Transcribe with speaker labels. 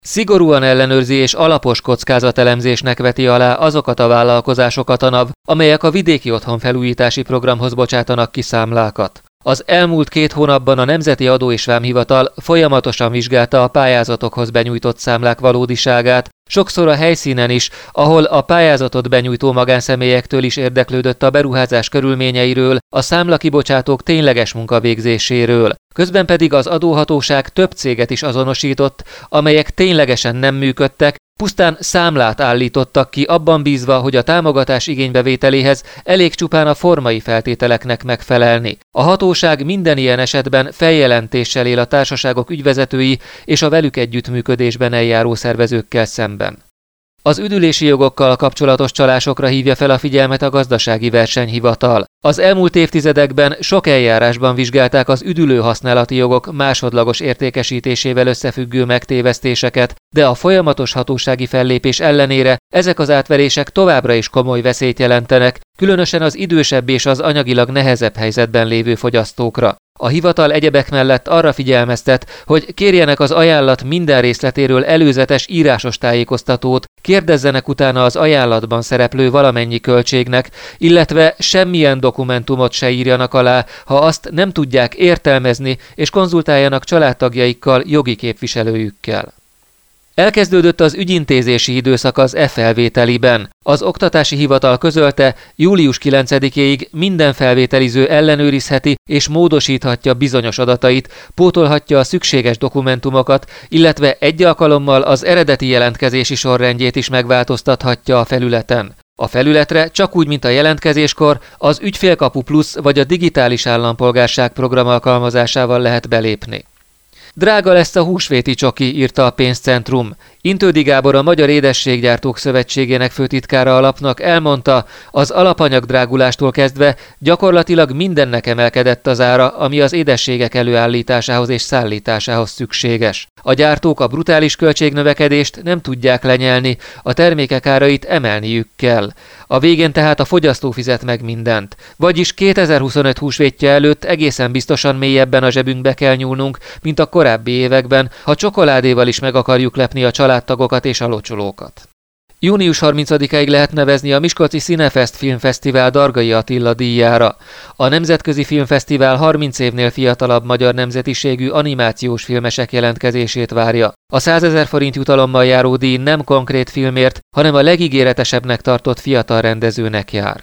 Speaker 1: Szigorúan ellenőrzi és alapos kockázatelemzésnek veti alá azokat a vállalkozásokat a NAV, amelyek a vidéki otthonfelújítási programhoz bocsátanak ki számlákat. Az elmúlt 2 hónapban a Nemzeti Adó- és Vámhivatal folyamatosan vizsgálta a pályázatokhoz benyújtott számlák valódiságát, sokszor a helyszínen is, ahol a pályázatot benyújtó magánszemélyektől is érdeklődött a beruházás körülményeiről, a számlakibocsátók tényleges munkavégzéséről. Közben pedig az adóhatóság több céget is azonosított, amelyek ténylegesen nem működtek, pusztán számlát állítottak ki abban bízva, hogy a támogatás igénybevételéhez elég csupán a formai feltételeknek megfelelni. A hatóság minden ilyen esetben feljelentéssel él a társaságok ügyvezetői és a velük együttműködésben eljáró szervezőkkel szemben. Az üdülési jogokkal kapcsolatos csalásokra hívja fel a figyelmet a Gazdasági Versenyhivatal. Az elmúlt évtizedekben sok eljárásban vizsgálták az üdülőhasználati jogok másodlagos értékesítésével összefüggő megtévesztéseket, de a folyamatos hatósági fellépés ellenére ezek az átverések továbbra is komoly veszélyt jelentenek, különösen az idősebb és az anyagilag nehezebb helyzetben lévő fogyasztókra. A hivatal egyebek mellett arra figyelmeztet, hogy kérjenek az ajánlat minden részletéről előzetes írásos tájékoztatót, kérdezzenek utána az ajánlatban szereplő valamennyi költségnek, illetve semmilyen dokumentumot se írjanak alá, ha azt nem tudják értelmezni, és konzultáljanak családtagjaikkal, jogi képviselőjükkel. Elkezdődött az ügyintézési időszak az e-felvételiben. Az Oktatási Hivatal közölte, július 9-éig minden felvételiző ellenőrizheti és módosíthatja bizonyos adatait, pótolhatja a szükséges dokumentumokat, illetve egy alkalommal az eredeti jelentkezési sorrendjét is megváltoztathatja a felületen. A felületre csak úgy, mint a jelentkezéskor, az Ügyfélkapu Plusz vagy a Digitális Állampolgárság program alkalmazásával lehet belépni. Drága lesz a húsvéti csoki, írta a Pénzcentrum. Intődi Gábor, a Magyar Édességgyártók Szövetségének főtitkára a lapnak elmondta, az alapanyagdrágulástól kezdve gyakorlatilag mindennek emelkedett az ára, ami az édességek előállításához és szállításához szükséges. A gyártók a brutális költségnövekedést nem tudják lenyelni, a termékek árait emelniük kell. A végén tehát a fogyasztó fizet meg mindent. Vagyis 2025 húsvétje előtt egészen biztosan mélyebben a zsebünkbe kell nyúlnunk, mint a korábbi években, ha csokoládéval is meg akarjuk lepni a családtagokat és a locsolókat. Június 30-ig lehet nevezni a Miskolci Cinefest Filmfesztivál Dargai Attila díjára. A Nemzetközi Filmfesztivál 30 évnél fiatalabb magyar nemzetiségű animációs filmesek jelentkezését várja. A 100 000 forint jutalommal járó díj nem konkrét filmért, hanem a legígéretesebbnek tartott fiatal rendezőnek jár.